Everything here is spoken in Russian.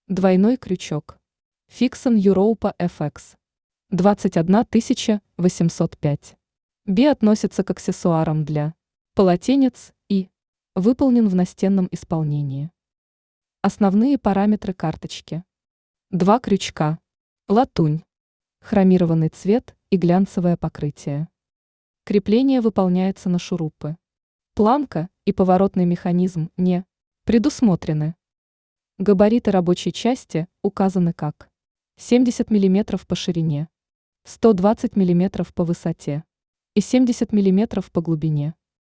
Двойной крючок. Fixon Europa FX. 21 805. Би относится к аксессуарам для полотенец и выполнен в настенном исполнении. Основные параметры карточки. Два крючка. Латунь. Хромированный цвет и глянцевое покрытие. Крепление выполняется на шурупы. Планка и поворотный механизм не предусмотрены. Габариты рабочей части указаны как 70 мм по ширине, 120 мм по высоте и 70 мм по глубине.